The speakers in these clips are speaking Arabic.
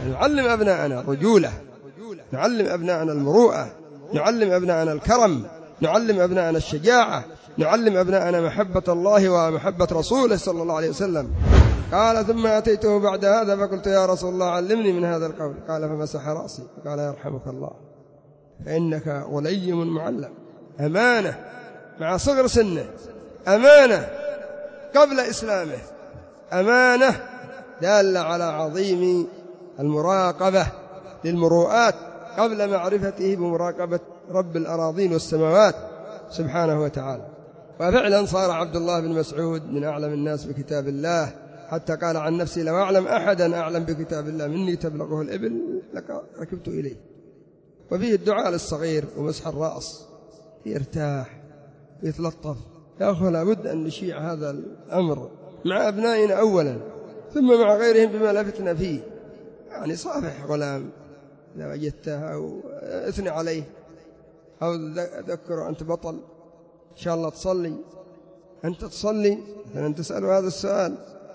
نعلم أبناءنا الرجولة، نعلم أبناءنا المروءة، نعلم أبناءنا الكرم، نعلم أبناءنا الشجاعة، نعلم أبناءنا محبة الله ومحبة رسوله صلى الله عليه وسلم. قال ثم أتيته بعد هذا فقلت يا رسول الله علمني من هذا القول. قال فمسح رأسي قال يرحمك الله فإنك غليم معلم. أمانة مع صغر سنه، أمانة قبل إسلامه، أمانة دالة على عظيم المراقبة للمروءات قبل معرفته بمراقبة رب الأراضين والسماوات سبحانه وتعالى. وفعلا صار عبد الله بن مسعود من أعلم الناس بكتاب الله، حتى قال عن نفسي لو أعلم أحدا أعلم بكتاب الله مني تبلغه الإبل ركبت إليه. وفيه الدعاء للصغير ومسح الرأس يرتاح ويتلطف. يا أخوة لابد أن نشيع هذا الأمر مع أبنائنا أولا ثم مع غيرهم بما لفتنا فيه. يعني صافح غلام إذا وجدته أو اثني عليه أو ذكره أنت بطل إن شاء الله تصلي، أنت تصلي مثلا تسأله هذا السؤال.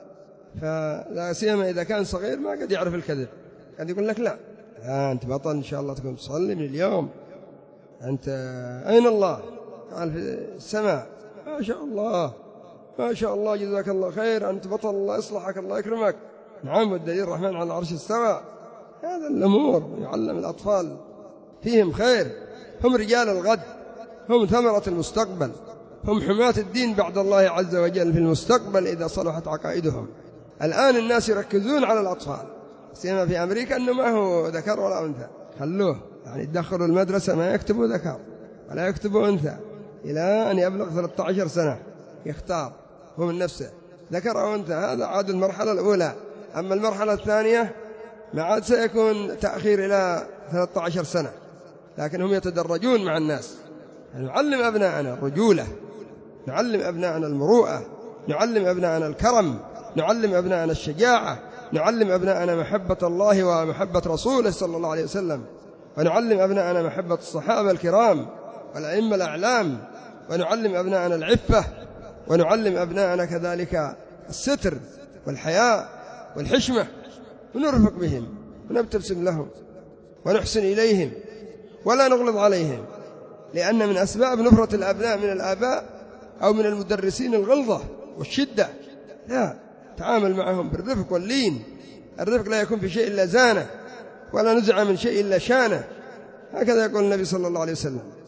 فلا سيما إذا كان صغير ما قد يعرف الكذب، قد يقول لك لا أنت بطل إن شاء الله تكون تصلي من اليوم. أنت أين الله؟ قال في السماء. ما شاء الله ما شاء الله جزاك الله خير، أنت بطل الله يصلحك الله يكرمك. نعم والدليل الرحمن على العرش استوى. هذا الأمور يعلم الأطفال فيهم خير، هم رجال الغد، هم ثمرة المستقبل، هم حماة الدين بعد الله عز وجل في المستقبل إذا صلحت عقائدهم. الآن الناس يركزون على الأطفال سيما في أمريكا أنه ما هو ذكر ولا أنثى، خلوه يعني يدخلوا المدرسة ما يكتبوا ذكر ولا يكتبوا أنثى إلى أن يبلغ 13 سنة يختار هو من نفسه ذكر أو أنثى. هذا عاد المرحلة الأولى. أما المرحلة الثانية ما عاد سيكون تأخير إلى 13 سنة، لكن هم يتدرجون مع الناس. نعلم أبناءنا الرجولة، نعلم أبناءنا المروءة، نعلم أبناءنا الكرم، نعلم أبناءنا الشجاعة، نعلم أبناءنا محبة الله ومحبة رسوله صلى الله عليه وسلم، ونعلم أبناءنا محبة الصحابة الكرام والأئمة الأعلام، ونعلم أبناءنا العفة، ونعلم أبناءنا كذلك الستر والحياء والحشمة، ونرفق بهم ونبتسم لهم ونحسن إليهم ولا نغلظ عليهم، لأن من أسباب نفرة الأبناء من الآباء أو من المدرسين الغلظة والشدة. لا، تعامل معهم بالرفق واللين. الرفق لا يكون في شيء إلا زانه، ولا نزع من شيء إلا شانه، هكذا يقول النبي صلى الله عليه وسلم.